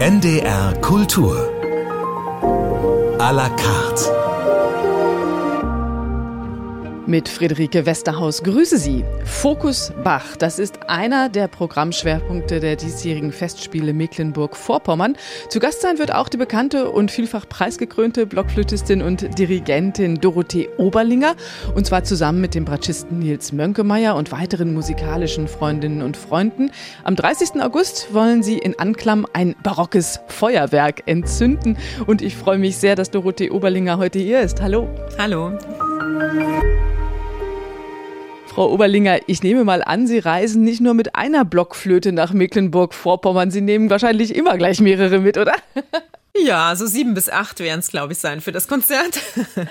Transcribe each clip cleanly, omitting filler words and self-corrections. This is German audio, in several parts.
NDR Kultur à la carte. Mit Friederike Westerhaus grüße Sie. Fokus Bach, das ist einer der Programmschwerpunkte der diesjährigen Festspiele Mecklenburg-Vorpommern. Zu Gast sein wird auch die bekannte und vielfach preisgekrönte Blockflötistin und Dirigentin Dorothee Oberlinger. Und zwar zusammen mit dem Bratschisten Nils Mönkemeyer und weiteren musikalischen Freundinnen und Freunden. Am 30. August wollen sie in Anklam ein barockes Feuerwerk entzünden. Und ich freue mich sehr, dass Dorothee Oberlinger heute hier ist. Hallo. Hallo. Frau Oberlinger, ich nehme mal an, Sie reisen nicht nur mit einer Blockflöte nach Mecklenburg-Vorpommern. Sie nehmen wahrscheinlich immer gleich mehrere mit, oder? Ja, so 7 bis 8 werden es, glaube ich, sein für das Konzert.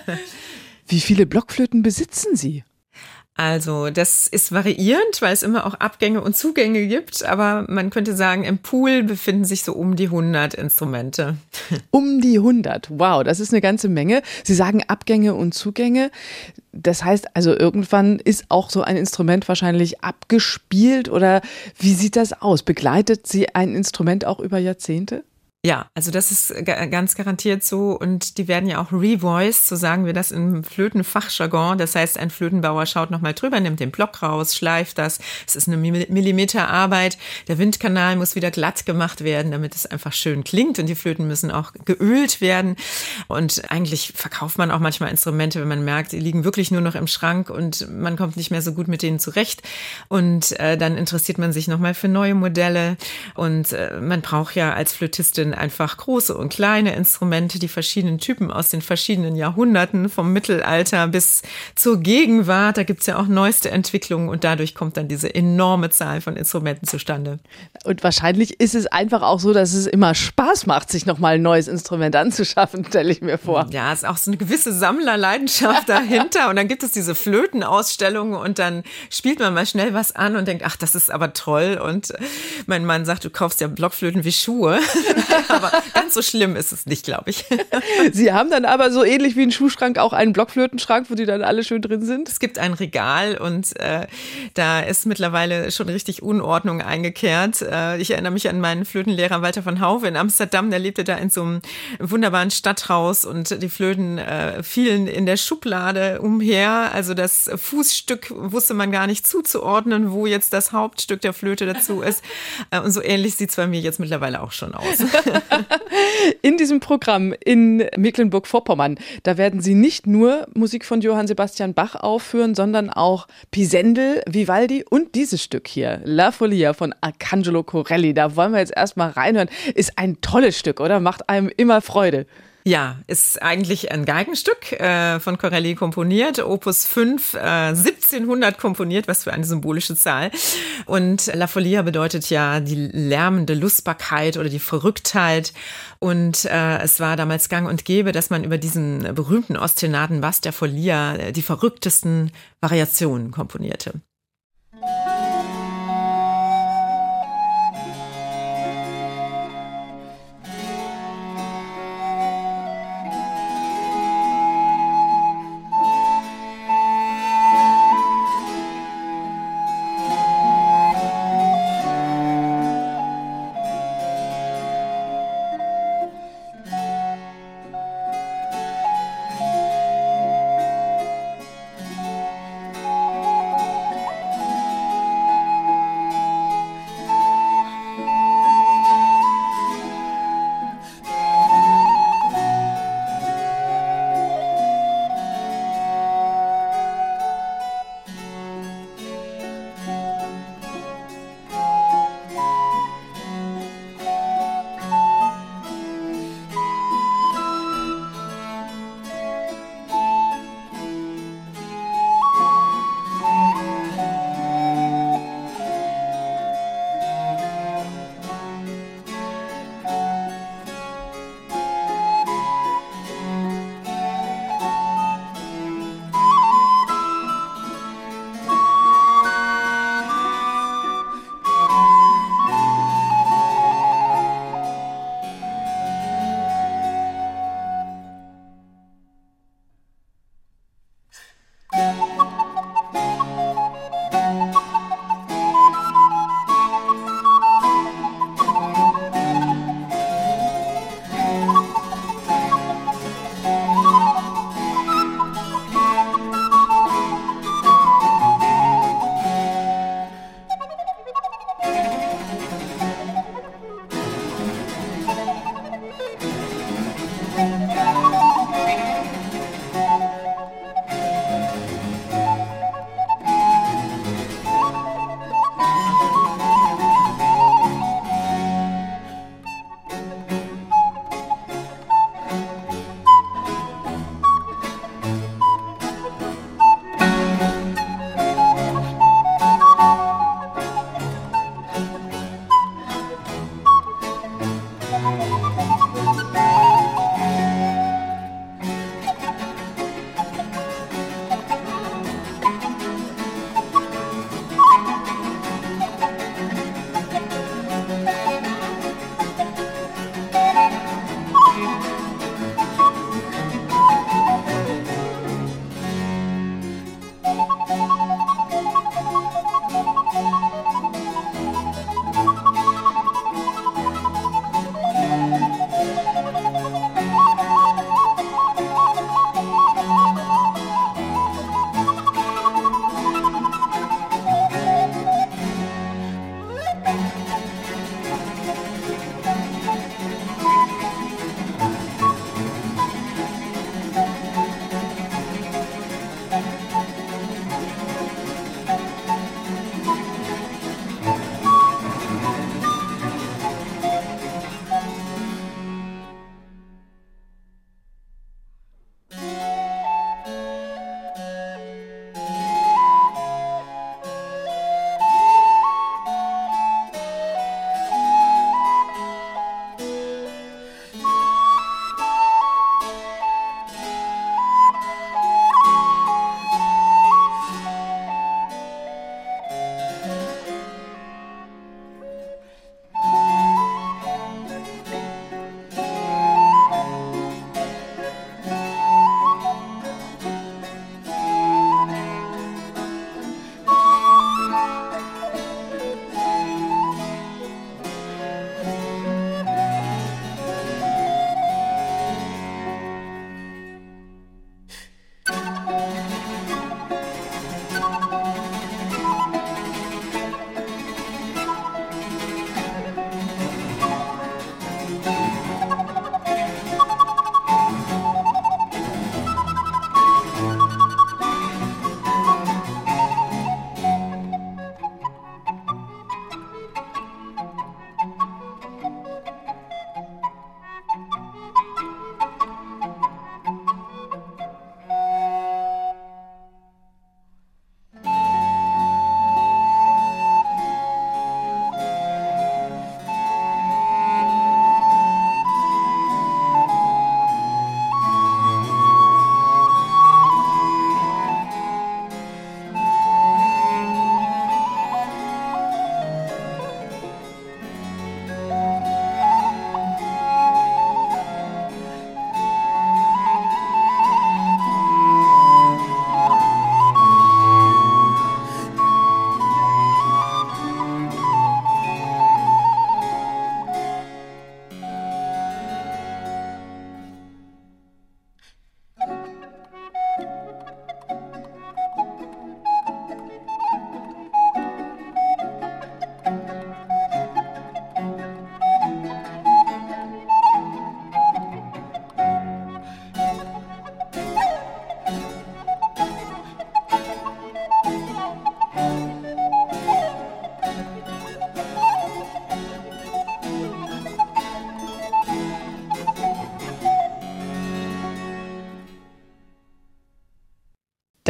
Wie viele Blockflöten besitzen Sie? Also das ist variierend, weil es immer auch Abgänge und Zugänge gibt. Aber man könnte sagen, im Pool befinden sich so um die 100 Instrumente. Um die 100, wow, das ist eine ganze Menge. Sie sagen Abgänge und Zugänge. Das heißt also, irgendwann ist auch so ein Instrument wahrscheinlich abgespielt oder wie sieht das aus? Begleitet Sie ein Instrument auch über Jahrzehnte? Ja, also das ist ganz garantiert so und die werden ja auch revoiced, so sagen wir das im Flötenfachjargon. Das heißt, ein Flötenbauer schaut nochmal drüber, nimmt den Block raus, schleift das. Es ist eine Millimeterarbeit. Der Windkanal muss wieder glatt gemacht werden, damit es einfach schön klingt und die Flöten müssen auch geölt werden. Und eigentlich verkauft man auch manchmal Instrumente, wenn man merkt, die liegen wirklich nur noch im Schrank und man kommt nicht mehr so gut mit denen zurecht. Und dann interessiert man sich nochmal für neue Modelle und man braucht ja als Flötistin einfach große und kleine Instrumente, die verschiedenen Typen aus den verschiedenen Jahrhunderten, vom Mittelalter bis zur Gegenwart. Da gibt's ja auch neueste Entwicklungen und dadurch kommt dann diese enorme Zahl von Instrumenten zustande. Und wahrscheinlich ist es einfach auch so, dass es immer Spaß macht, sich nochmal ein neues Instrument anzuschaffen, stelle ich mir vor. Ja, ist auch so eine gewisse Sammlerleidenschaft dahinter und dann gibt es diese Flötenausstellungen und dann spielt man mal schnell was an und denkt, ach, das ist aber toll und mein Mann sagt, du kaufst ja Blockflöten wie Schuhe. Aber ganz so schlimm ist es nicht, glaube ich. Sie haben dann aber so ähnlich wie ein Schuhschrank auch einen Blockflötenschrank, wo die dann alle schön drin sind? Es gibt ein Regal und da ist mittlerweile schon richtig Unordnung eingekehrt. Ich erinnere mich an meinen Flötenlehrer Walter von Hauwe in Amsterdam. Der lebte da in so einem wunderbaren Stadthaus und die Flöten fielen in der Schublade umher. Also das Fußstück wusste man gar nicht zuzuordnen, wo jetzt das Hauptstück der Flöte dazu ist. Und so ähnlich sieht es bei mir jetzt mittlerweile auch schon aus. In diesem Programm in Mecklenburg-Vorpommern, da werden Sie nicht nur Musik von Johann Sebastian Bach aufführen, sondern auch Pisendel, Vivaldi und dieses Stück hier, La Follia von Arcangelo Corelli. Da wollen wir jetzt erstmal reinhören. Ist ein tolles Stück, oder? Macht einem immer Freude. Ja, ist eigentlich ein Geigenstück von Corelli komponiert, Opus 5, 1700 komponiert, was für eine symbolische Zahl. Und La Follia bedeutet ja die lärmende Lustbarkeit oder die Verrücktheit. Und es war damals gang und gäbe, dass man über diesen berühmten ostinaten Bass der Follia die verrücktesten Variationen komponierte.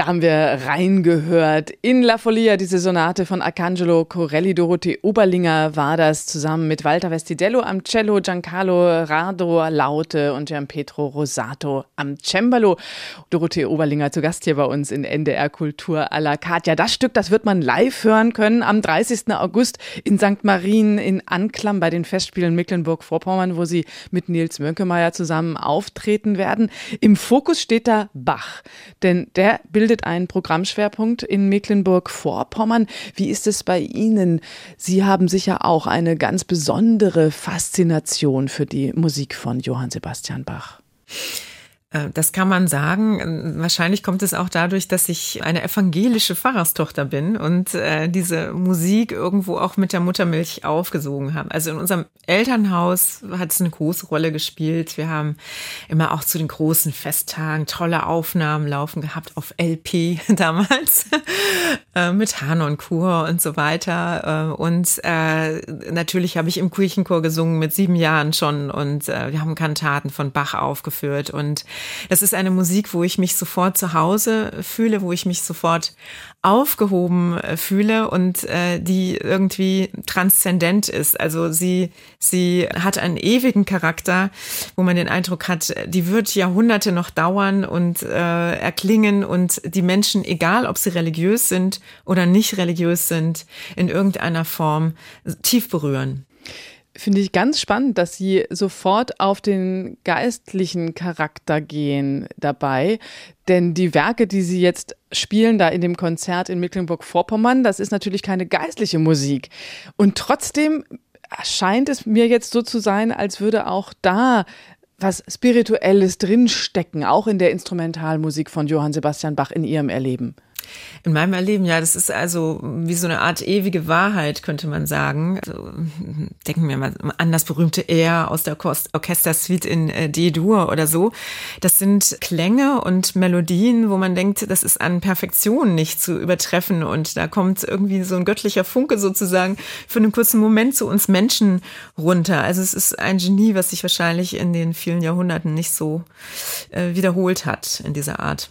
haben wir reingehört. In La Follia, diese Sonate von Arcangelo Corelli. Dorothee Oberlinger war das, zusammen mit Walter Vestidello am Cello, Giancarlo Rado Laute und Gianpietro Rosato am Cembalo. Dorothee Oberlinger zu Gast hier bei uns in NDR Kultur à la carte. Ja, das Stück, das wird man live hören können am 30. August in St. Marien in Anklam bei den Festspielen Mecklenburg-Vorpommern, wo sie mit Nils Mönkemeyer zusammen auftreten werden. Im Fokus steht da Bach, denn der bildet einen Programmschwerpunkt in Mecklenburg-Vorpommern. Wie ist es bei Ihnen? Sie haben sicher auch eine ganz besondere Faszination für die Musik von Johann Sebastian Bach. Das kann man sagen. Wahrscheinlich kommt es auch dadurch, dass ich eine evangelische Pfarrerstochter bin und diese Musik irgendwo auch mit der Muttermilch aufgesogen habe. Also in unserem Elternhaus hat es eine große Rolle gespielt. Wir haben immer auch zu den großen Festtagen tolle Aufnahmen laufen gehabt auf LP damals mit Harnonchor und so weiter. Und natürlich habe ich im Kirchenchor gesungen mit 7 Jahren schon und wir haben Kantaten von Bach aufgeführt und das ist eine Musik, wo ich mich sofort zu Hause fühle, wo ich mich sofort aufgehoben fühle und die irgendwie transzendent ist. Also sie hat einen ewigen Charakter, wo man den Eindruck hat, die wird Jahrhunderte noch dauern und erklingen und die Menschen, egal ob sie religiös sind oder nicht religiös sind, in irgendeiner Form tief berühren. Finde ich ganz spannend, dass Sie sofort auf den geistlichen Charakter gehen dabei. Denn die Werke, die Sie jetzt spielen, da in dem Konzert in Mecklenburg-Vorpommern, das ist natürlich keine geistliche Musik. Und trotzdem scheint es mir jetzt so zu sein, als würde auch da was Spirituelles drinstecken, auch in der Instrumentalmusik von Johann Sebastian Bach in Ihrem Erleben. In meinem Erleben, ja, das ist also wie so eine Art ewige Wahrheit, könnte man sagen. Also, denken wir mal an das berühmte Air aus der Orchestersuite in D-Dur oder so. Das sind Klänge und Melodien, wo man denkt, das ist an Perfektion nicht zu übertreffen. Und da kommt irgendwie so ein göttlicher Funke sozusagen für einen kurzen Moment zu uns Menschen runter. Also es ist ein Genie, was sich wahrscheinlich in den vielen Jahrhunderten nicht so wiederholt hat in dieser Art.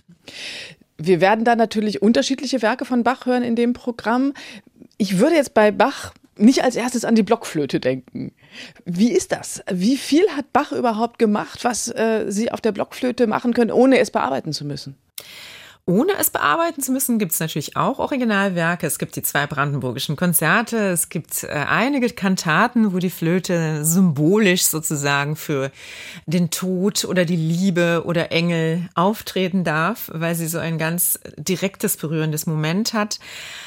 Wir werden da natürlich unterschiedliche Werke von Bach hören in dem Programm. Ich würde jetzt bei Bach nicht als erstes an die Blockflöte denken. Wie ist das? Wie viel hat Bach überhaupt gemacht, was Sie auf der Blockflöte machen können, ohne es bearbeiten zu müssen? Ohne es bearbeiten zu müssen, gibt es natürlich auch Originalwerke. Es gibt die 2 brandenburgischen Konzerte. Es gibt einige Kantaten, wo die Flöte symbolisch sozusagen für den Tod oder die Liebe oder Engel auftreten darf, weil sie so ein ganz direktes, berührendes Moment hat.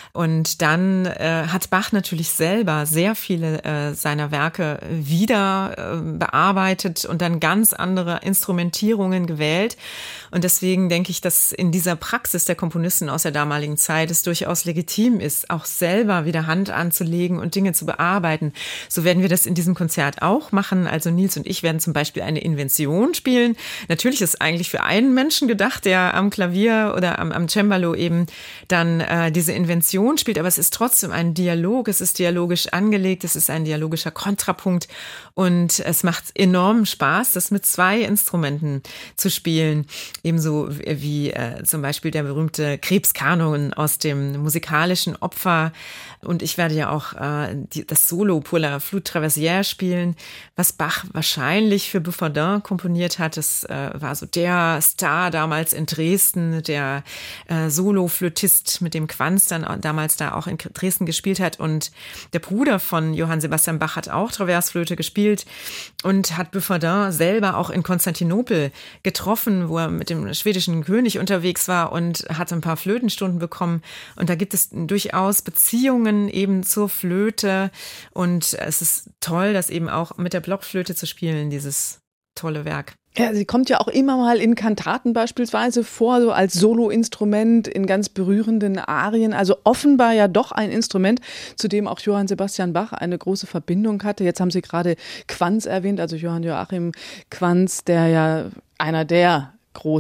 Und dann hat Bach natürlich selber sehr viele seiner Werke wieder bearbeitet und dann ganz andere Instrumentierungen gewählt. Und deswegen denke ich, dass in dieser Praxis der Komponisten aus der damaligen Zeit es durchaus legitim ist, auch selber wieder Hand anzulegen und Dinge zu bearbeiten. So werden wir das in diesem Konzert auch machen. Also Nils und ich werden zum Beispiel eine Invention spielen. Natürlich ist eigentlich für einen Menschen gedacht, der am Klavier oder am Cembalo eben dann diese Invention spielt, aber es ist trotzdem ein Dialog, es ist dialogisch angelegt, es ist ein dialogischer Kontrapunkt und es macht enormen Spaß, das mit 2 Instrumenten zu spielen, ebenso wie zum Beispiel der berühmte Krebskanon aus dem musikalischen Opfer und ich werde ja auch das Solo pour la Flûte traversière spielen, was Bach wahrscheinlich für Buffardin komponiert hat. Das war so der Star damals in Dresden, der Solo-Flötist, mit dem Quanz dann damals da auch in Dresden gespielt hat. Und der Bruder von Johann Sebastian Bach hat auch Traversflöte gespielt und hat Buffardin selber auch in Konstantinopel getroffen, wo er mit dem schwedischen König unterwegs war und hat ein paar Flötenstunden bekommen. Und da gibt es durchaus Beziehungen eben zur Flöte. Und es ist toll, das eben auch mit der Blockflöte zu spielen, dieses tolle Werk. Ja, sie kommt ja auch immer mal in Kantaten beispielsweise vor, so als Soloinstrument in ganz berührenden Arien. Also offenbar ja doch ein Instrument, zu dem auch Johann Sebastian Bach eine große Verbindung hatte. Jetzt haben Sie gerade Quanz erwähnt, also Johann Joachim Quanz, der ja einer der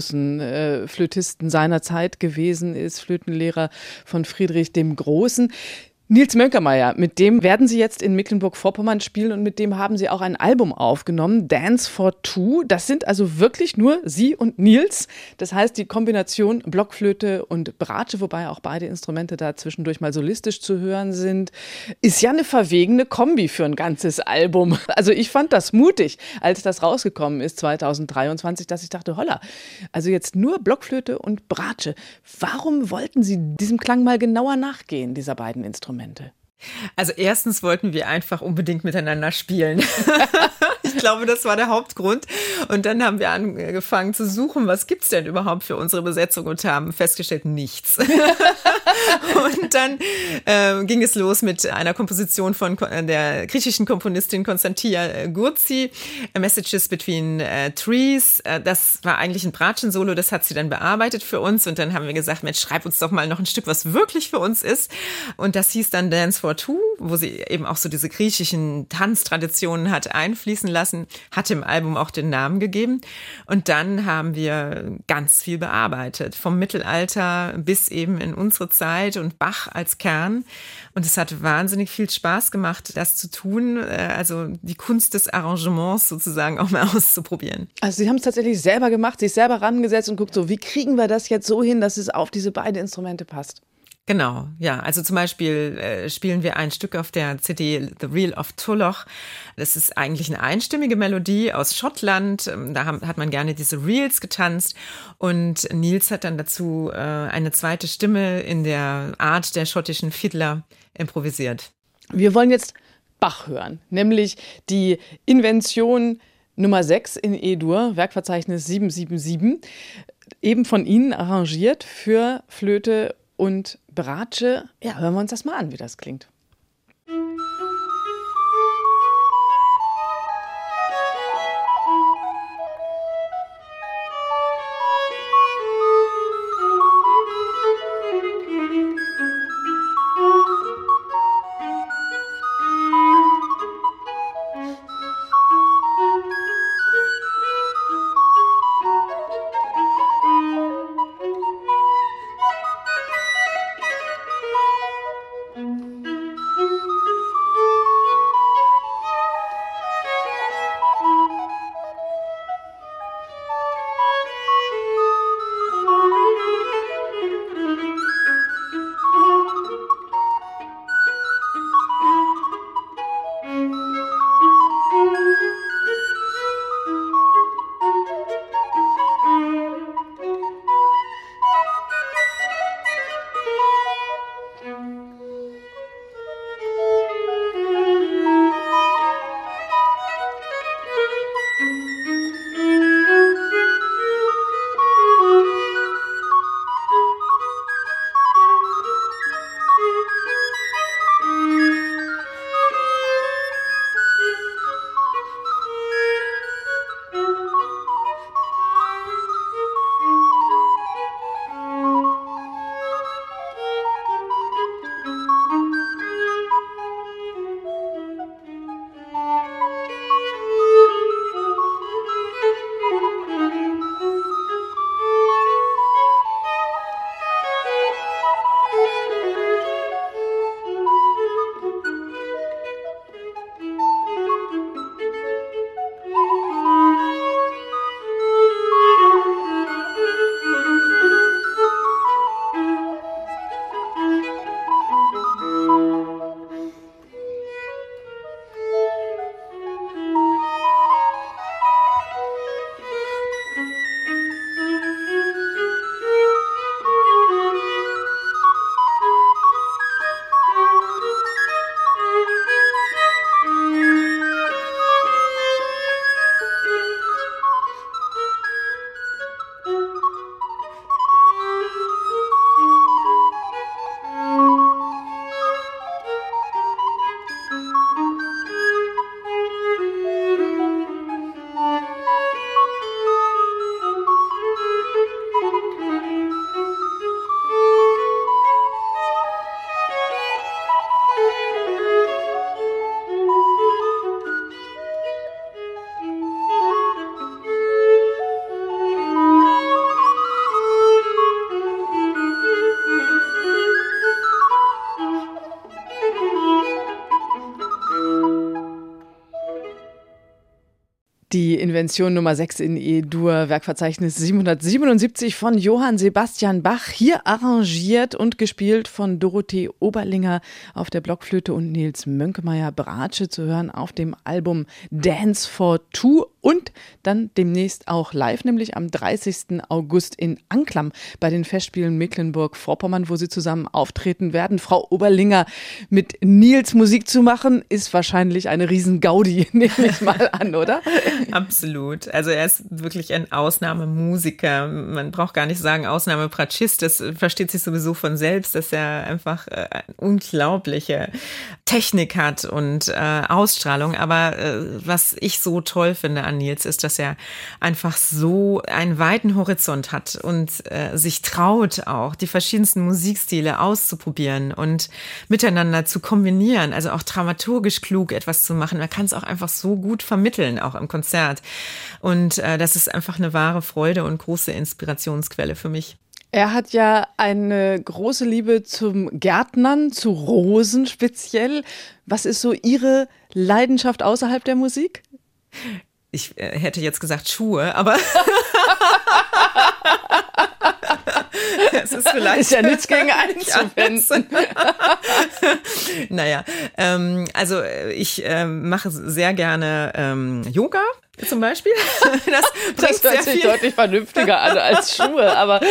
großen Flötisten seiner Zeit gewesen ist, Flötenlehrer von Friedrich dem Großen. Nils Mönkermeier, mit dem werden Sie jetzt in Mecklenburg-Vorpommern spielen und mit dem haben Sie auch ein Album aufgenommen, Dance for Two. Das sind also wirklich nur Sie und Nils. Das heißt, die Kombination Blockflöte und Bratsche, wobei auch beide Instrumente da zwischendurch mal solistisch zu hören sind, ist ja eine verwegene Kombi für ein ganzes Album. Also ich fand das mutig, als das rausgekommen ist 2023, dass ich dachte, holla, also jetzt nur Blockflöte und Bratsche. Warum wollten Sie diesem Klang mal genauer nachgehen, dieser beiden Instrumente? Also erstens wollten wir einfach unbedingt miteinander spielen. Ich glaube, das war der Hauptgrund. Und dann haben wir angefangen zu suchen, was gibt's denn überhaupt für unsere Besetzung und haben festgestellt, nichts. Und dann ging es los mit einer Komposition von der griechischen Komponistin Konstantia Gurzi, Messages Between Trees. Das war eigentlich ein Bratschen-Solo, das hat sie dann bearbeitet für uns. Und dann haben wir gesagt, Mensch, schreib uns doch mal noch ein Stück, was wirklich für uns ist. Und das hieß dann Dance for Two, wo sie eben auch so diese griechischen Tanztraditionen hat einfließen lassen, hat im Album auch den Namen gegeben. Und dann haben wir ganz viel bearbeitet, vom Mittelalter bis eben in unsere Zeit und Bach als Kern. Und es hat wahnsinnig viel Spaß gemacht, das zu tun, also die Kunst des Arrangements sozusagen auch mal auszuprobieren. Also Sie haben es tatsächlich selber gemacht, sich selber rangesetzt und guckt so, wie kriegen wir das jetzt so hin, dass es auf diese beiden Instrumente passt? Genau, ja. Also zum Beispiel spielen wir ein Stück auf der CD The Reel of Tulloch. Das ist eigentlich eine einstimmige Melodie aus Schottland. Da hat man gerne diese Reels getanzt. Und Nils hat dann dazu eine zweite Stimme in der Art der schottischen Fiddler improvisiert. Wir wollen jetzt Bach hören, nämlich die Invention Nummer 6 in E-Dur, Werkverzeichnis 777, eben von Ihnen arrangiert für Flöte und Bratsche. Ja, hören wir uns das mal an, wie das klingt. Die Invention Nummer 6 in E-Dur, Werkverzeichnis 777 von Johann Sebastian Bach, hier arrangiert und gespielt von Dorothee Oberlinger auf der Blockflöte und Nils Mönkemeyer-Bratsche, zu hören auf dem Album Dance for Two und dann demnächst auch live, nämlich am 30. August in Anklam bei den Festspielen Mecklenburg-Vorpommern, wo sie zusammen auftreten werden. Frau Oberlinger, mit Nils Musik zu machen, ist wahrscheinlich eine Riesen-Gaudi, nehme ich mal an, oder? Absolut. Also er ist wirklich ein Ausnahmemusiker. Man braucht gar nicht sagen Ausnahmebratschist. Das versteht sich sowieso von selbst, dass er einfach eine unglaubliche Technik hat und Ausstrahlung. Aber was ich so toll finde an Nils ist, dass er einfach so einen weiten Horizont hat und sich traut, auch die verschiedensten Musikstile auszuprobieren und miteinander zu kombinieren. Also auch dramaturgisch klug etwas zu machen. Man kann es auch einfach so gut vermitteln, auch im Konzert. Und das ist einfach eine wahre Freude und große Inspirationsquelle für mich. Er hat ja eine große Liebe zum Gärtnern, zu Rosen speziell. Was ist so Ihre Leidenschaft außerhalb der Musik? Ich hätte jetzt gesagt Schuhe, aber es ist vielleicht ist ja nichts gegen einzuwenden. Naja, also ich mache sehr gerne Yoga zum Beispiel. Das hört sich deutlich vernünftiger an als Schuhe, aber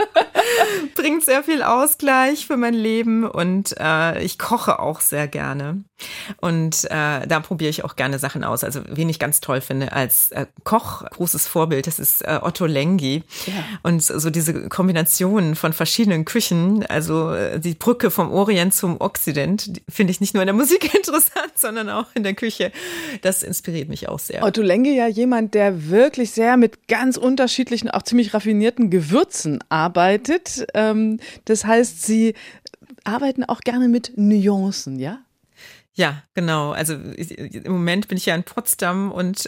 bringt sehr viel Ausgleich für mein Leben und ich koche auch sehr gerne. Und da probiere ich auch gerne Sachen aus. Also wen ich ganz toll finde als Koch, großes Vorbild, das ist Otto Lengi. Ja. Und so diese Kombination von verschiedenen Küchen, also die Brücke vom Orient zum Okzident, finde ich nicht nur in der Musik interessant, sondern auch in der Küche. Das inspiriert mich auch sehr. Otto Lengi, ja jemand, der wirklich sehr mit ganz unterschiedlichen, auch ziemlich raffinierten Gewürzen arbeitet. Das heißt, Sie arbeiten auch gerne mit Nuancen, ja? Ja, genau. Also im Moment bin ich ja in Potsdam und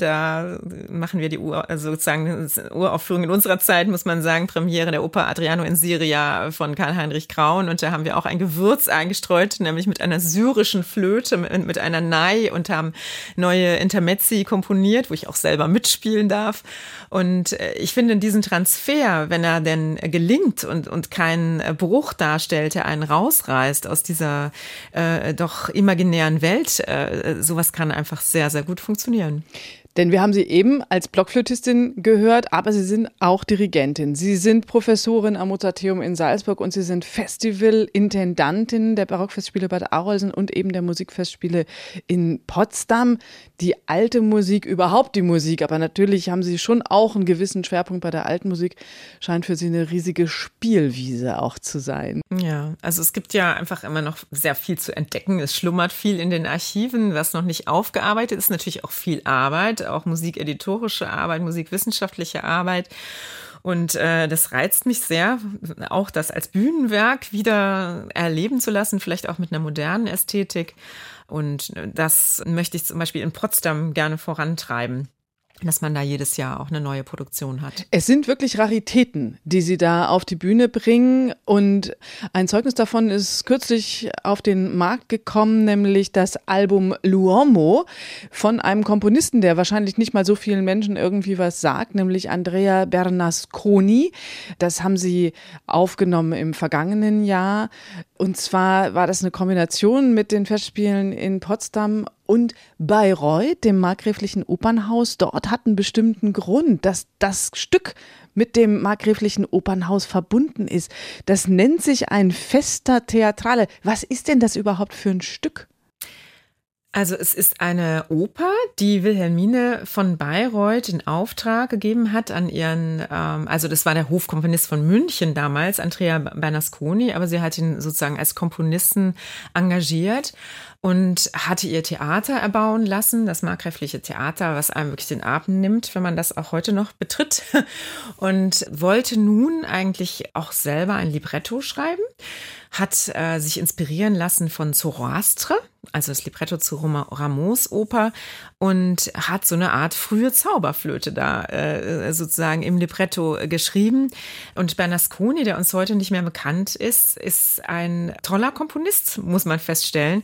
da machen wir die sozusagen Uraufführung in unserer Zeit, muss man sagen, Premiere der Oper Adriano in Siria von Karl-Heinrich Graun. Und da haben wir auch ein Gewürz eingestreut, nämlich mit einer syrischen Flöte, mit einer Nai, und haben neue Intermezzi komponiert, wo ich auch selber mitspielen darf. Und ich finde diesen Transfer, wenn er denn gelingt und keinen Bruch darstellt, der einen rausreißt aus dieser doch imaginären Welt, sowas kann einfach sehr, sehr gut funktionieren. Denn wir haben Sie eben als Blockflötistin gehört, aber Sie sind auch Dirigentin. Sie sind Professorin am Mozarteum in Salzburg und Sie sind Festivalintendantin der Barockfestspiele Bad Arolsen und eben der Musikfestspiele in Potsdam. Die alte Musik, überhaupt die Musik, aber natürlich haben Sie schon auch einen gewissen Schwerpunkt bei der alten Musik, scheint für Sie eine riesige Spielwiese auch zu sein. Ja, also es gibt ja einfach immer noch sehr viel zu entdecken. Es schlummert viel in den Archiven, was noch nicht aufgearbeitet ist, natürlich auch viel Arbeit, auch musikeditorische Arbeit, musikwissenschaftliche Arbeit. Und das reizt mich sehr, auch das als Bühnenwerk wieder erleben zu lassen, vielleicht auch mit einer modernen Ästhetik. Und das möchte ich zum Beispiel in Potsdam gerne vorantreiben, dass man da jedes Jahr auch eine neue Produktion hat. Es sind wirklich Raritäten, die Sie da auf die Bühne bringen, und ein Zeugnis davon ist kürzlich auf den Markt gekommen, nämlich das Album L'Uomo von einem Komponisten, der wahrscheinlich nicht mal so vielen Menschen irgendwie was sagt, nämlich Andrea Bernasconi. Das haben Sie aufgenommen im vergangenen Jahr, und zwar war das eine Kombination mit den Festspielen in Potsdam und Bayreuth, dem Markgräflichen Opernhaus. Dort hat einen bestimmten Grund, dass das Stück mit dem Markgräflichen Opernhaus verbunden ist. Das nennt sich ein Festa Theatrale. Was ist denn das überhaupt für ein Stück? Also es ist eine Oper, die Wilhelmine von Bayreuth in Auftrag gegeben hat an ihren, also das war der Hofkomponist von München damals, Andrea Bernasconi, aber sie hat ihn sozusagen als Komponisten engagiert und hatte ihr Theater erbauen lassen, das Markgräfliche Theater, was einem wirklich den Atem nimmt, wenn man das auch heute noch betritt, und wollte nun eigentlich auch selber ein Libretto schreiben, hat sich inspirieren lassen von Zoroastre, also das Libretto zu Rameaus Oper, und hat so eine Art frühe Zauberflöte da sozusagen im Libretto geschrieben. Und Bernasconi, der uns heute nicht mehr bekannt ist, ist ein toller Komponist, muss man feststellen.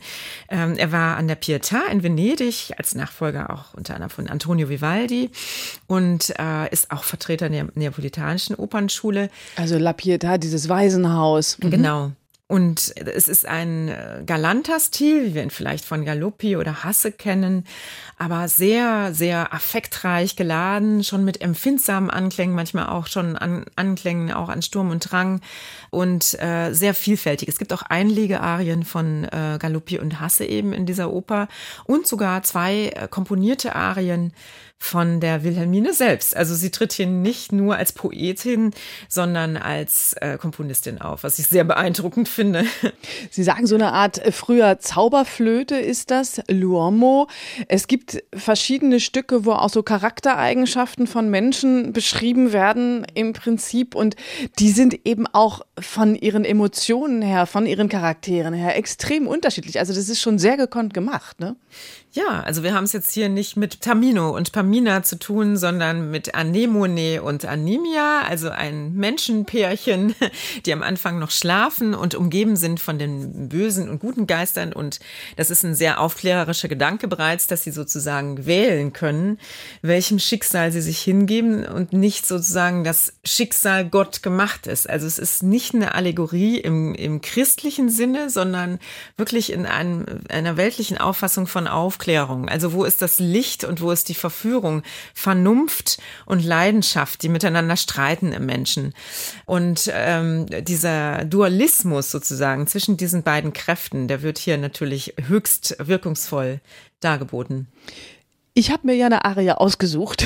Er war an der Pietà in Venedig als Nachfolger auch unter anderem von Antonio Vivaldi und ist auch Vertreter der neapolitanischen Opernschule. Also La Pietà, dieses Waisenhaus. Genau. Und es ist ein galanter Stil, wie wir ihn vielleicht von Galuppi oder Hasse kennen, aber sehr, sehr affektreich geladen, schon mit empfindsamen Anklängen, manchmal auch schon Anklängen auch an Sturm und Drang und sehr vielfältig. Es gibt auch Einlegearien von Galuppi und Hasse eben in dieser Oper und sogar 2 komponierte Arien von der Wilhelmine selbst. Also sie tritt hier nicht nur als Poetin, sondern als Komponistin auf, was ich sehr beeindruckend finde. Sie sagen, so eine Art früher Zauberflöte ist das, l'uomo. Es gibt verschiedene Stücke, wo auch so Charaktereigenschaften von Menschen beschrieben werden im Prinzip und die sind eben auch von ihren Emotionen her, von ihren Charakteren her extrem unterschiedlich. Also das ist schon sehr gekonnt gemacht, ne? Ja, also wir haben es jetzt hier nicht mit Tamino und Pamina zu tun, sondern mit Anemone und Animia, also ein Menschenpärchen, die am Anfang noch schlafen und umgeben sind von den bösen und guten Geistern. Und das ist ein sehr aufklärerischer Gedanke bereits, dass sie sozusagen wählen können, welchem Schicksal sie sich hingeben und nicht sozusagen das Schicksal Gott gemacht ist. Also es ist nicht eine Allegorie im christlichen Sinne, sondern wirklich in einer weltlichen Auffassung von Aufklärung. Also wo ist das Licht und wo ist die Verführung, Vernunft und Leidenschaft, die miteinander streiten im Menschen. Und dieser Dualismus sozusagen zwischen diesen beiden Kräften, der wird hier natürlich höchst wirkungsvoll dargeboten. Ich habe mir ja eine Arie ausgesucht.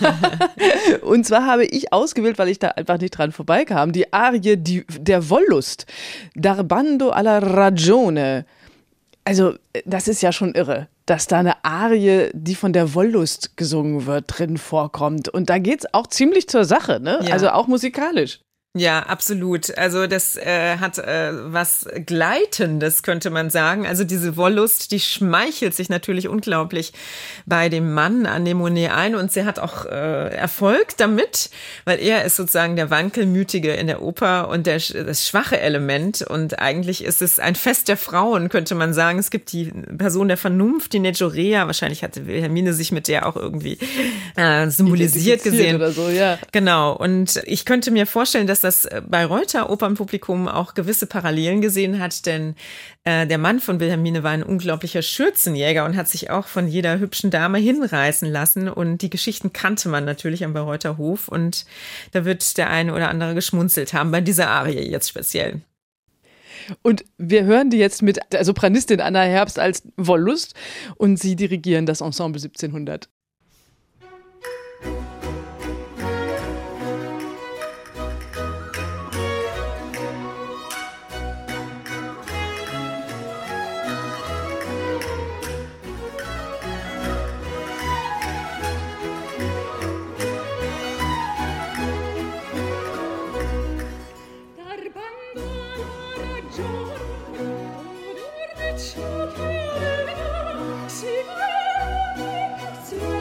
Und zwar habe ich ausgewählt, weil ich da einfach nicht dran vorbeikam, die Arie der Wollust, Darbando alla ragione. Also das ist ja schon irre, dass da eine Arie, die von der Wollust gesungen wird, drin vorkommt. Und da geht's auch ziemlich zur Sache, ne? Ja. Also auch musikalisch. Ja, absolut. Also das hat was Gleitendes, könnte man sagen. Also diese Wollust, die schmeichelt sich natürlich unglaublich bei dem Mann Anemone ein und sie hat auch Erfolg damit, weil er ist sozusagen der Wankelmütige in der Oper und das schwache Element und eigentlich ist es ein Fest der Frauen, könnte man sagen. Es gibt die Person der Vernunft, die Neggiorea, wahrscheinlich hatte Wilhelmine sich mit der auch irgendwie symbolisiert gesehen. Oder so, ja. Genau. Und ich könnte mir vorstellen, dass das Bayreuther Opernpublikum auch gewisse Parallelen gesehen hat, denn der Mann von Wilhelmine war ein unglaublicher Schürzenjäger und hat sich auch von jeder hübschen Dame hinreißen lassen und die Geschichten kannte man natürlich am Bayreuther Hof und da wird der eine oder andere geschmunzelt haben, bei dieser Arie jetzt speziell. Und wir hören die jetzt mit der Sopranistin Anna Herbst als Wollust und sie dirigieren das Ensemble 1700. Ciò che si va,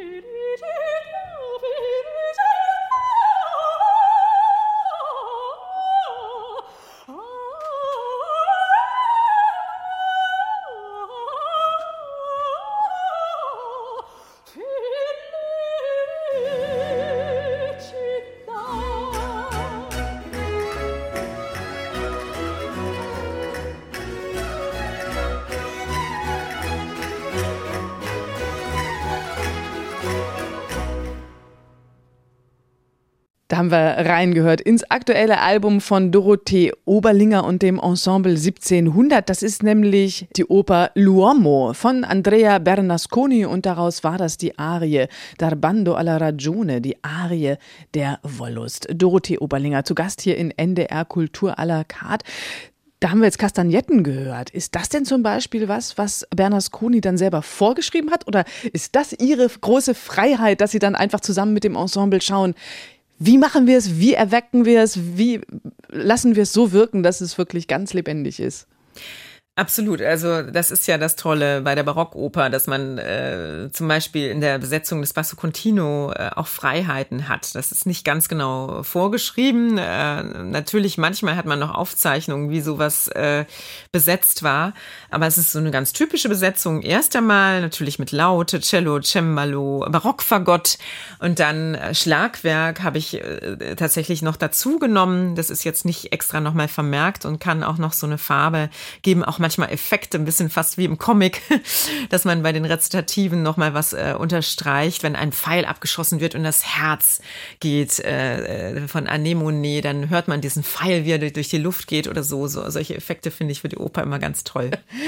Da haben wir reingehört ins aktuelle Album von Dorothee Oberlinger und dem Ensemble 1700. Das ist nämlich die Oper L'Uomo von Andrea Bernasconi und daraus war das die Arie Darbando alla ragione, die Arie der Wollust. Dorothee Oberlinger zu Gast hier in NDR Kultur à la carte. Da haben wir jetzt Kastagnetten gehört. Ist das denn zum Beispiel was Bernasconi dann selber vorgeschrieben hat? Oder ist das ihre große Freiheit, dass sie dann einfach zusammen mit dem Ensemble schauen, wie machen wir es, wie erwecken wir es, wie lassen wir es so wirken, dass es wirklich ganz lebendig ist? Absolut, also das ist ja das Tolle bei der Barockoper, dass man zum Beispiel in der Besetzung des Basso Continuo auch Freiheiten hat. Das ist nicht ganz genau vorgeschrieben. Natürlich, manchmal hat man noch Aufzeichnungen, wie sowas besetzt war, aber es ist so eine ganz typische Besetzung. Erst einmal natürlich mit Laute, Cello, Cembalo, Barockfagott und dann Schlagwerk habe ich tatsächlich noch dazu genommen. Das ist jetzt nicht extra nochmal vermerkt und kann auch noch so eine Farbe geben, auch manchmal Effekte, ein bisschen fast wie im Comic, dass man bei den Rezitativen nochmal was unterstreicht, wenn ein Pfeil abgeschossen wird und das Herz geht von Anemone, dann hört man diesen Pfeil, wie er durch die Luft geht oder so. Solche Effekte finde ich für die Oper immer ganz toll.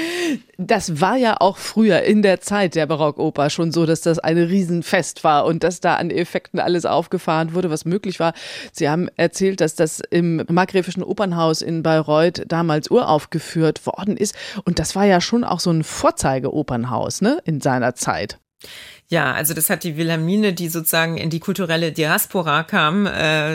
Das war ja auch früher in der Zeit der Barockoper schon so, dass das ein Riesenfest war und dass da an Effekten alles aufgefahren wurde, was möglich war. Sie haben erzählt, dass das im Markgräfischen Opernhaus in Bayreuth damals uraufgeführt worden ist. Und das war ja schon auch so ein Vorzeigeopernhaus, ne, in seiner Zeit. Ja, also das hat die Wilhelmine, die sozusagen in die kulturelle Diaspora kam,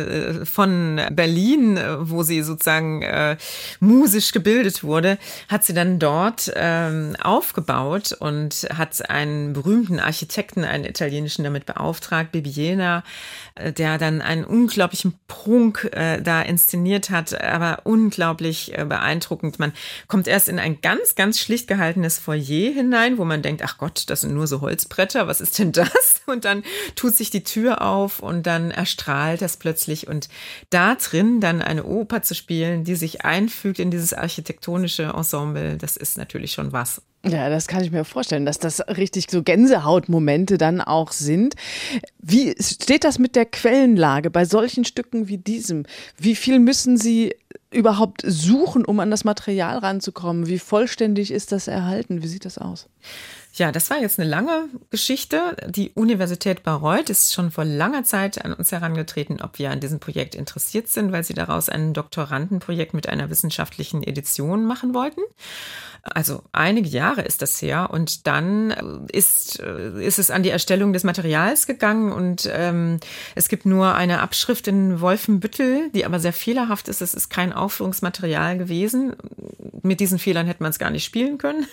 von Berlin, wo sie sozusagen musisch gebildet wurde, hat sie dann dort aufgebaut und hat einen berühmten Architekten, einen italienischen, damit beauftragt, Bibbiena, der dann einen unglaublichen Prunk da inszeniert hat, aber unglaublich beeindruckend. Man kommt erst in ein ganz, ganz schlicht gehaltenes Foyer hinein, wo man denkt, ach Gott, das sind nur so Holzbretter, was ist denn das? Und dann tut sich die Tür auf und dann erstrahlt das plötzlich. Und da drin dann eine Oper zu spielen, die sich einfügt in dieses architektonische Ensemble, das ist natürlich schon was. Ja, das kann ich mir vorstellen, dass das richtig so Gänsehautmomente dann auch sind. Wie steht das mit der Quellenlage bei solchen Stücken wie diesem? Wie viel müssen Sie überhaupt suchen, um an das Material ranzukommen? Wie vollständig ist das erhalten? Wie sieht das aus? Ja, das war jetzt eine lange Geschichte. Die Universität Bayreuth ist schon vor langer Zeit an uns herangetreten, ob wir an diesem Projekt interessiert sind, weil sie daraus ein Doktorandenprojekt mit einer wissenschaftlichen Edition machen wollten. Also einige Jahre ist das her und dann ist es an die Erstellung des Materials gegangen und es gibt nur eine Abschrift in Wolfenbüttel, die aber sehr fehlerhaft ist. Es ist kein Aufführungsmaterial gewesen. Mit diesen Fehlern hätte man es gar nicht spielen können.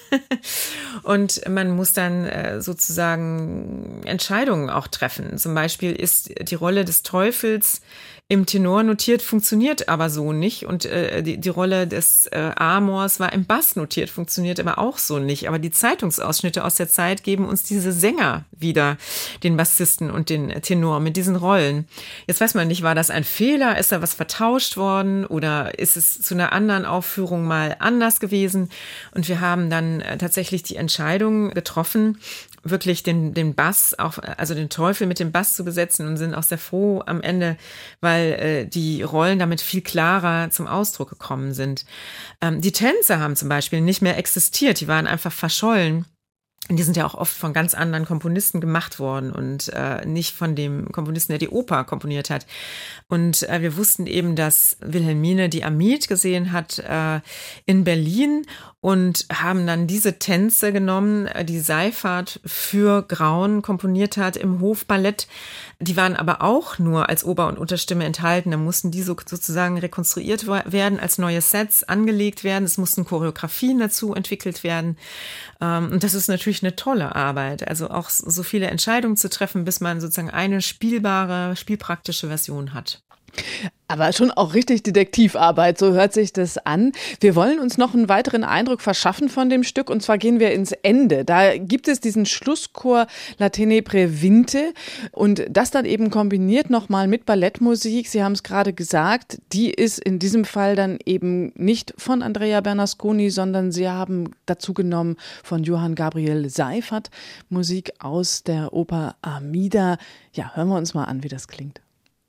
Und man muss dann sozusagen Entscheidungen auch treffen. Zum Beispiel ist die Rolle des Teufels im Tenor notiert, funktioniert aber so nicht. Und die Rolle des Amors war im Bass notiert, funktioniert aber auch so nicht. Aber die Zeitungsausschnitte aus der Zeit geben uns diese Sänger wieder, den Bassisten und den Tenor mit diesen Rollen. Jetzt weiß man nicht, war das ein Fehler? Ist da was vertauscht worden? Oder ist es zu einer anderen Aufführung mal anders gewesen? Und wir haben dann tatsächlich die Entscheidung getroffen, wirklich den Bass, auch, also den Teufel mit dem Bass zu besetzen und sind auch sehr froh am Ende, weil die Rollen damit viel klarer zum Ausdruck gekommen sind. Die Tänze haben zum Beispiel nicht mehr existiert, die waren einfach verschollen. Die sind ja auch oft von ganz anderen Komponisten gemacht worden und nicht von dem Komponisten, der die Oper komponiert hat. Und wir wussten eben, dass Wilhelmine die Amid gesehen hat in Berlin und haben dann diese Tänze genommen, die Seyfarth für Graun komponiert hat im Hofballett. Die waren aber auch nur als Ober- und Unterstimme enthalten. Da mussten die sozusagen rekonstruiert werden, als neue Sets angelegt werden. Es mussten Choreografien dazu entwickelt werden. Und das ist natürlich wirklich eine tolle Arbeit. Also auch so viele Entscheidungen zu treffen, bis man sozusagen eine spielbare, spielpraktische Version hat. Aber schon auch richtig Detektivarbeit, so hört sich das an. Wir wollen uns noch einen weiteren Eindruck verschaffen von dem Stück und zwar gehen wir ins Ende. Da gibt es diesen Schlusschor La Tenebre Vinte und das dann eben kombiniert nochmal mit Ballettmusik. Sie haben es gerade gesagt, die ist in diesem Fall dann eben nicht von Andrea Bernasconi, sondern Sie haben dazu genommen von Johann Gabriel Seiffert Musik aus der Oper Armida. Ja, hören wir uns mal an, wie das klingt.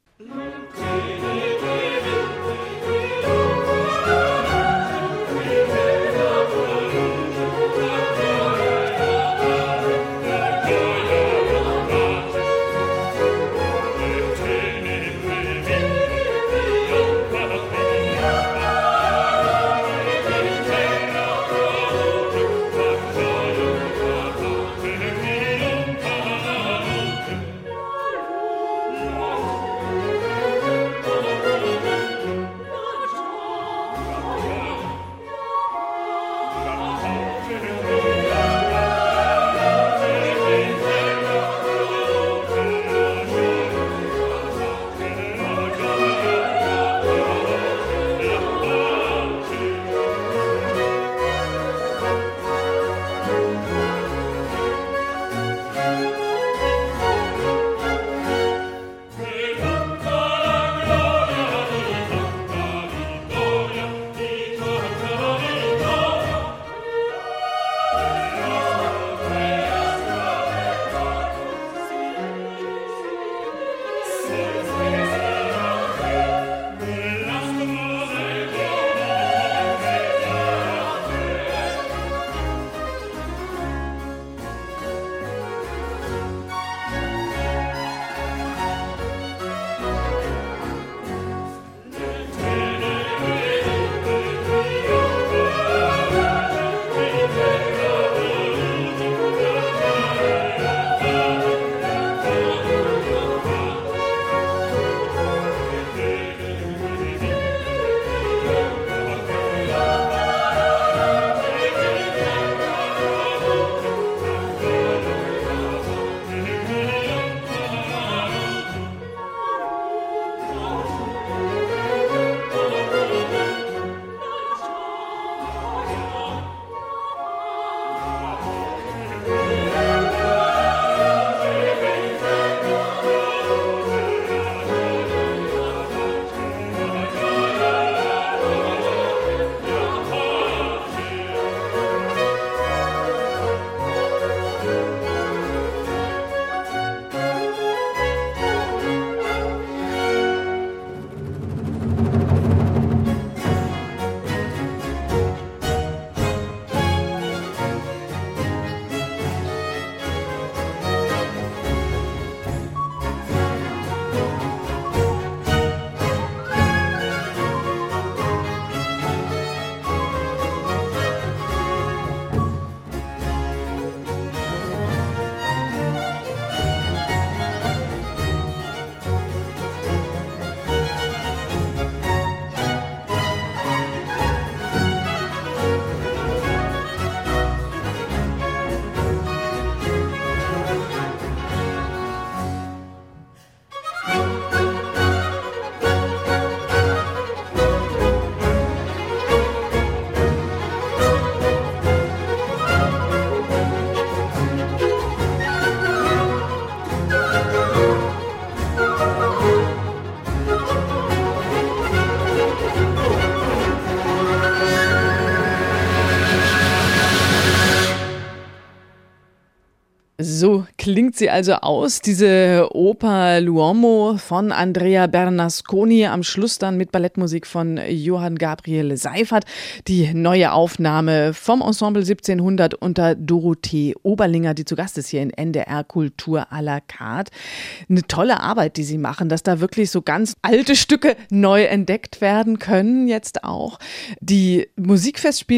So klingt sie also aus, diese Oper L'Uomo von Andrea Bernasconi, am Schluss dann mit Ballettmusik von Johann Gabriel Seiffert. Die neue Aufnahme vom Ensemble 1700 unter Dorothee Oberlinger, die zu Gast ist hier in NDR Kultur à la carte. Eine tolle Arbeit, die sie machen, dass da wirklich so ganz alte Stücke neu entdeckt werden können jetzt auch. Die Musikfestspiele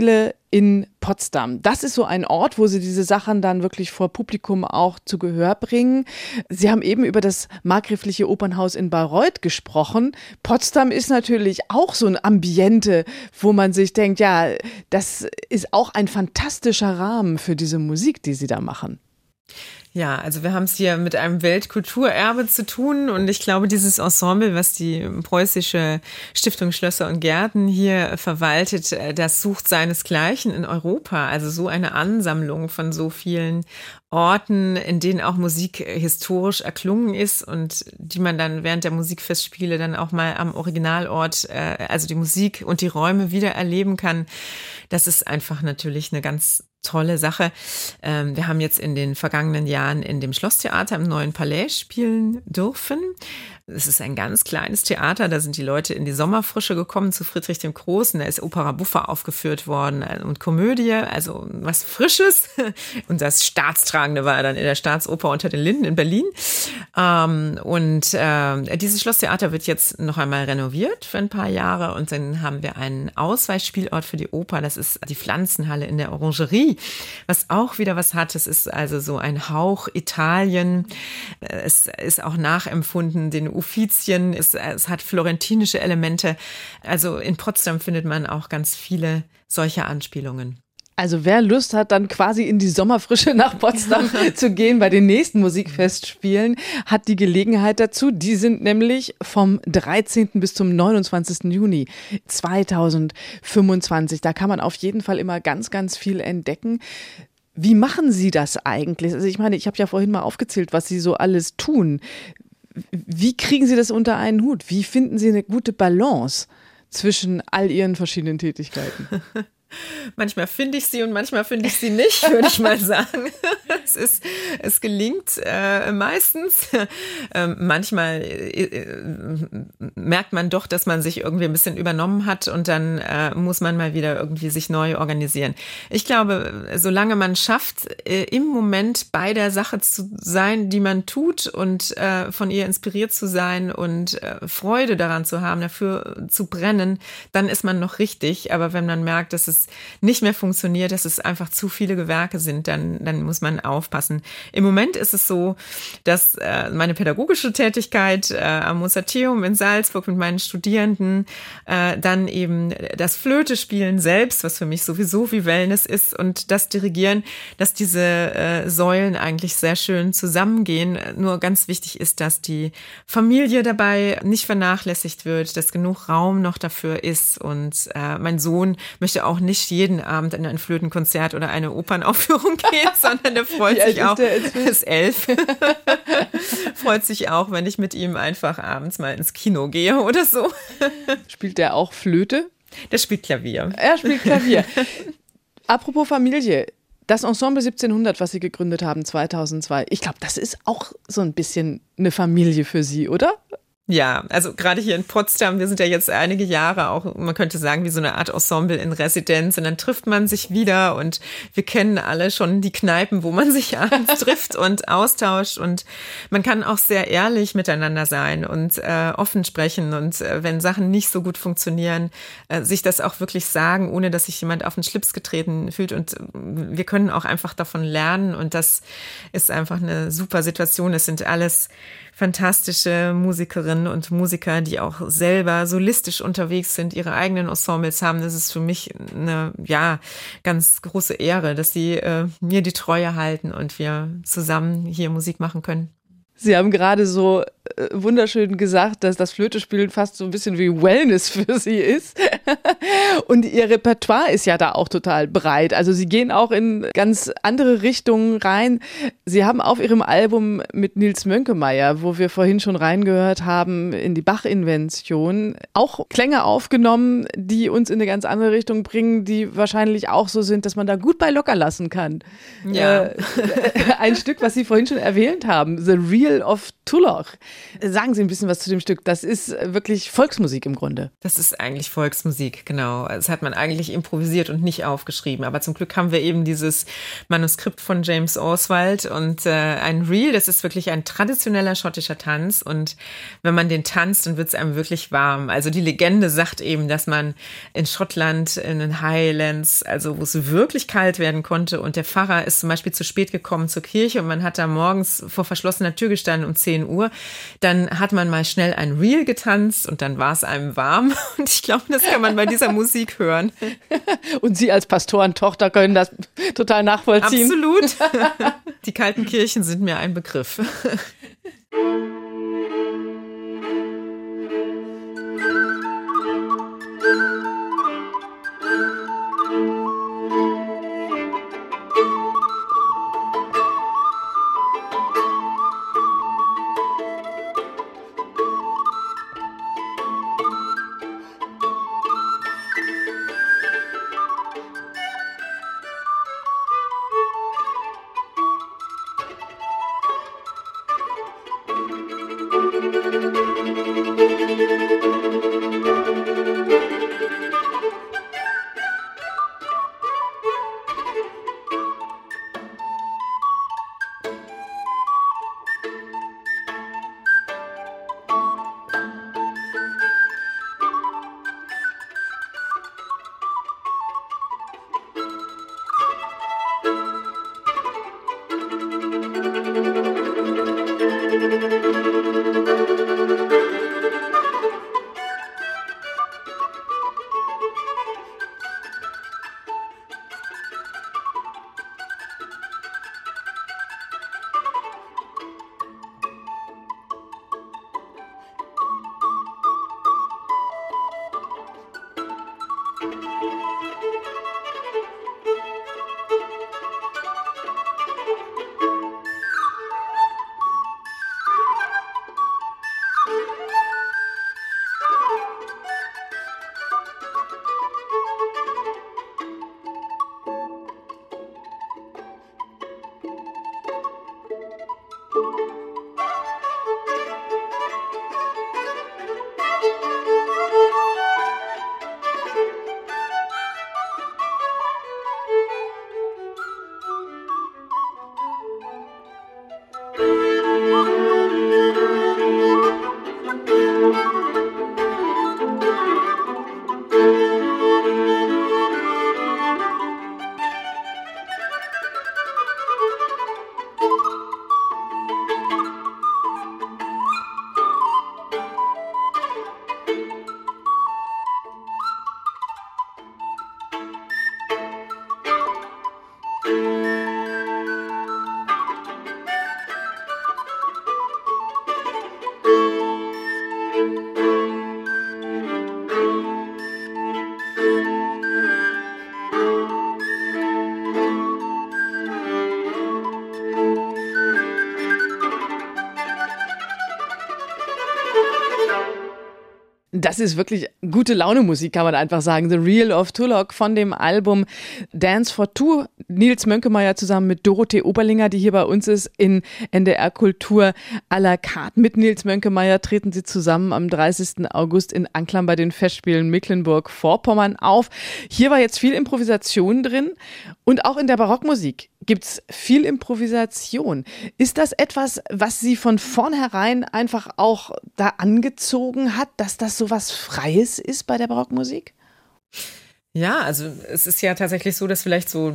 in Potsdam. Das ist so ein Ort, wo Sie diese Sachen dann wirklich vor Publikum auch zu Gehör bringen. Sie haben eben über das markgräfliche Opernhaus in Bayreuth gesprochen. Potsdam ist natürlich auch so ein Ambiente, wo man sich denkt, ja, das ist auch ein fantastischer Rahmen für diese Musik, die Sie da machen. Ja, also wir haben es hier mit einem Weltkulturerbe zu tun und ich glaube, dieses Ensemble, was die Preußische Stiftung Schlösser und Gärten hier verwaltet, das sucht seinesgleichen in Europa. Also so eine Ansammlung von so vielen Orten, in denen auch Musik historisch erklungen ist und die man dann während der Musikfestspiele dann auch mal am Originalort, also die Musik und die Räume wieder erleben kann. Das ist einfach natürlich eine ganz tolle Sache. Wir haben jetzt in den vergangenen Jahren in dem Schlosstheater im Neuen Palais spielen dürfen. Es ist ein ganz kleines Theater, da sind die Leute in die Sommerfrische gekommen zu Friedrich dem Großen. Da ist Opera Buffa aufgeführt worden und Komödie, also was Frisches. Und das Staatstragende war dann in der Staatsoper unter den Linden in Berlin. Dieses Schlosstheater wird jetzt noch einmal renoviert für ein paar Jahre und dann haben wir einen Ausweichspielort für die Oper. Das ist die Pflanzenhalle in der Orangerie, was auch wieder was hat. Es ist also so ein Hauch Italien. Es ist auch nachempfunden den Uffizien. Es hat florentinische Elemente. Also in Potsdam findet man auch ganz viele solcher Anspielungen. Also wer Lust hat, dann quasi in die Sommerfrische nach Potsdam zu gehen bei den nächsten Musikfestspielen, hat die Gelegenheit dazu. Die sind nämlich vom 13. bis zum 29. Juni 2025. Da kann man auf jeden Fall immer ganz, ganz viel entdecken. Wie machen Sie das eigentlich? Also ich meine, ich habe ja vorhin mal aufgezählt, was Sie so alles tun. Wie kriegen Sie das unter einen Hut? Wie finden Sie eine gute Balance zwischen all Ihren verschiedenen Tätigkeiten? Manchmal finde ich sie und manchmal finde ich sie nicht, würde ich mal sagen. Es gelingt meistens. Manchmal merkt man doch, dass man sich irgendwie ein bisschen übernommen hat und dann muss man mal wieder irgendwie sich neu organisieren. Ich glaube, solange man schafft, im Moment bei der Sache zu sein, die man tut und von ihr inspiriert zu sein und Freude daran zu haben, dafür zu brennen, dann ist man noch richtig. Aber wenn man merkt, dass es nicht mehr funktioniert, dass es einfach zu viele Gewerke sind, dann muss man aufpassen. Im Moment ist es so, dass meine pädagogische Tätigkeit am Mozarteum in Salzburg mit meinen Studierenden, dann eben das Flötespielen selbst, was für mich sowieso wie Wellness ist, und das Dirigieren, dass diese Säulen eigentlich sehr schön zusammengehen. Nur ganz wichtig ist, dass die Familie dabei nicht vernachlässigt wird, dass genug Raum noch dafür ist, und mein Sohn möchte auch nicht jeden Abend in ein Flötenkonzert oder eine Opernaufführung gehen, sondern der freut sich auch, er ist 11, freut sich auch, wenn ich mit ihm einfach abends mal ins Kino gehe oder so. Spielt der auch Flöte? Der spielt Klavier. Er spielt Klavier. Apropos Familie, das Ensemble 1700, was Sie gegründet haben 2002, ich glaube, das ist auch so ein bisschen eine Familie für Sie, oder? Ja, also gerade hier in Potsdam, wir sind ja jetzt einige Jahre auch, man könnte sagen, wie so eine Art Ensemble in Residenz, und dann trifft man sich wieder und wir kennen alle schon die Kneipen, wo man sich abends trifft und austauscht, und man kann auch sehr ehrlich miteinander sein und offen sprechen, und wenn Sachen nicht so gut funktionieren, sich das auch wirklich sagen, ohne dass sich jemand auf den Schlips getreten fühlt, und wir können auch einfach davon lernen, und das ist einfach eine super Situation. Es sind alles fantastische Musikerinnen und Musiker, die auch selber solistisch unterwegs sind, ihre eigenen Ensembles haben. Das ist für mich eine, ganz große Ehre, dass sie mir die Treue halten und wir zusammen hier Musik machen können. Sie haben gerade so wunderschön gesagt, dass das Flötespielen fast so ein bisschen wie Wellness für Sie ist. Und Ihr Repertoire ist ja da auch total breit. Also Sie gehen auch in ganz andere Richtungen rein. Sie haben auf Ihrem Album mit Nils Mönkemeyer, wo wir vorhin schon reingehört haben, in die Bach-Invention, auch Klänge aufgenommen, die uns in eine ganz andere Richtung bringen, die wahrscheinlich auch so sind, dass man da gut bei locker lassen kann. Ja. Ein Stück, was Sie vorhin schon erwähnt haben, The Reel of Tulloch. Sagen Sie ein bisschen was zu dem Stück. Das ist wirklich Volksmusik im Grunde. Das ist eigentlich Volksmusik, genau. Das hat man eigentlich improvisiert und nicht aufgeschrieben. Aber zum Glück haben wir eben dieses Manuskript von James Oswald und ein Reel. Das ist wirklich ein traditioneller schottischer Tanz. Und wenn man den tanzt, dann wird es einem wirklich warm. Also die Legende sagt eben, dass man in Schottland, in den Highlands, also wo es wirklich kalt werden konnte und der Pfarrer ist zum Beispiel zu spät gekommen zur Kirche und man hat da morgens vor verschlossener Tür gestanden um 10 Uhr, dann hat man mal schnell ein Reel getanzt und dann war es einem warm und ich glaube, das kann man bei dieser Musik hören. Und Sie als Pastorentochter können das total nachvollziehen. Absolut. Die kalten Kirchen sind mir ein Begriff. Das ist wirklich gute Laune-Musik, kann man einfach sagen. The Reel of Tulloch von dem Album Dance for Two. Nils Mönkemeyer zusammen mit Dorothee Oberlinger, die hier bei uns ist in NDR Kultur à la carte. Mit Nils Mönkemeyer treten sie zusammen am 30. August in Anklam bei den Festspielen Mecklenburg-Vorpommern auf. Hier war jetzt viel Improvisation drin und auch in der Barockmusik gibt's viel Improvisation. Ist das etwas, was Sie von vornherein einfach auch da angezogen hat, dass das so was Freies ist bei der Barockmusik? Ja, also es ist ja tatsächlich so, dass vielleicht so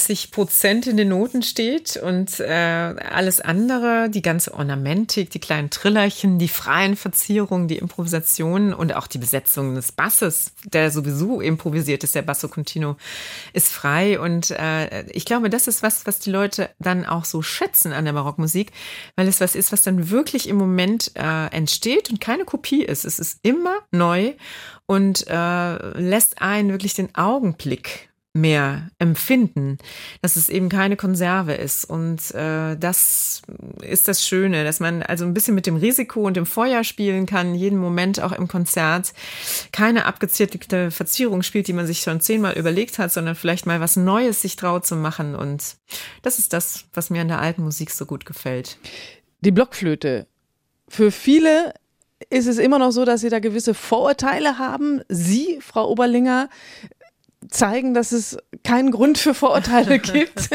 30% in den Noten steht und alles andere, die ganze Ornamentik, die kleinen Trillerchen, die freien Verzierungen, die Improvisationen und auch die Besetzung des Basses, der sowieso improvisiert ist, der Basso Continuo, ist frei. Und ich glaube, das ist was die Leute dann auch so schätzen an der Barockmusik, weil es was ist, was dann wirklich im Moment entsteht und keine Kopie ist. Es ist immer neu und lässt einen wirklich den Augenblick mehr empfinden, dass es eben keine Konserve ist. Und das ist das Schöne, dass man also ein bisschen mit dem Risiko und dem Feuer spielen kann, jeden Moment auch im Konzert keine abgezirkelte Verzierung spielt, die man sich schon 10-mal überlegt hat, sondern vielleicht mal was Neues sich traut zu machen. Und das ist das, was mir an der alten Musik so gut gefällt. Die Blockflöte Für viele ist es immer noch so, dass sie da gewisse Vorurteile haben. Sie, Frau Oberlinger, zeigen, dass es keinen Grund für Vorurteile gibt.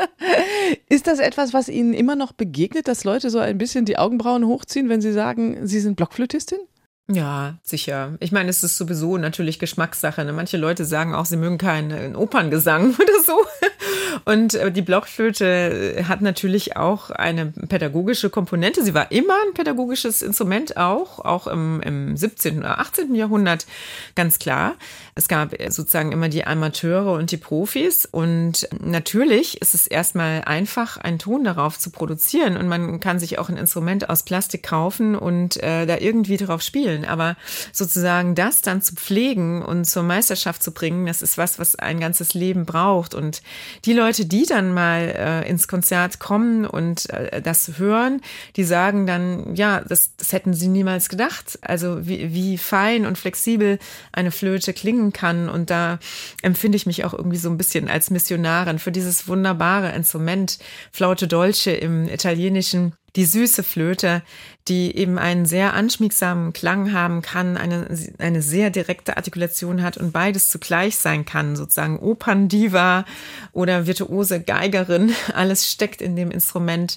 Ist das etwas, was Ihnen immer noch begegnet, dass Leute so ein bisschen die Augenbrauen hochziehen, wenn sie sagen, Sie sind Blockflötistin? Ja, sicher. Ich meine, es ist sowieso natürlich Geschmackssache. Ne? Manche Leute sagen auch, sie mögen keinen Operngesang oder so. Und die Blockflöte hat natürlich auch eine pädagogische Komponente. Sie war immer ein pädagogisches Instrument auch im 17. oder 18. Jahrhundert, ganz klar. Es gab sozusagen immer die Amateure und die Profis. Und natürlich ist es erstmal einfach, einen Ton darauf zu produzieren. Und man kann sich auch ein Instrument aus Plastik kaufen und da irgendwie drauf spielen. Aber sozusagen das dann zu pflegen und zur Meisterschaft zu bringen, das ist was ein ganzes Leben braucht. Und die Leute, die dann mal ins Konzert kommen und das hören, die sagen dann, ja, das hätten sie niemals gedacht. Also wie fein und flexibel eine Flöte klingen kann. Und da empfinde ich mich auch irgendwie so ein bisschen als Missionarin für dieses wunderbare Instrument, Flaute Dolce im Italienischen. Die süße Flöte, die eben einen sehr anschmiegsamen Klang haben kann, eine sehr direkte Artikulation hat und beides zugleich sein kann, sozusagen Operndiva oder virtuose Geigerin, alles steckt in dem Instrument.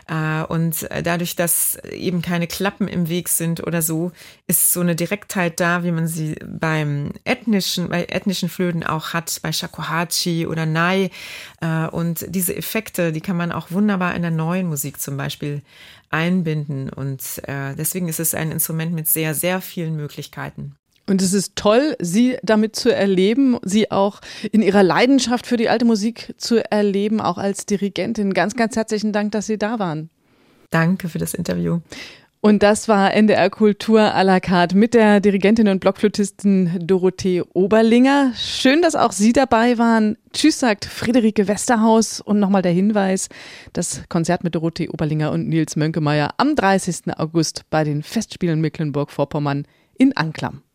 Und dadurch, dass eben keine Klappen im Weg sind oder so, ist so eine Direktheit da, wie man sie bei ethnischen Flöten auch hat, bei Shakuhachi oder Nai. Und diese Effekte, die kann man auch wunderbar in der neuen Musik zum Beispiel einbinden. Und deswegen ist es ein Instrument mit sehr, sehr vielen Möglichkeiten. Und es ist toll, Sie damit zu erleben, Sie auch in Ihrer Leidenschaft für die alte Musik zu erleben, auch als Dirigentin. Ganz, ganz herzlichen Dank, dass Sie da waren. Danke für das Interview. Und das war NDR Kultur à la carte mit der Dirigentin und Blockflötistin Dorothee Oberlinger. Schön, dass auch Sie dabei waren. Tschüss, sagt Friederike Westerhaus. Und nochmal der Hinweis, das Konzert mit Dorothee Oberlinger und Nils Mönkemeyer am 30. August bei den Festspielen Mecklenburg-Vorpommern in Anklam.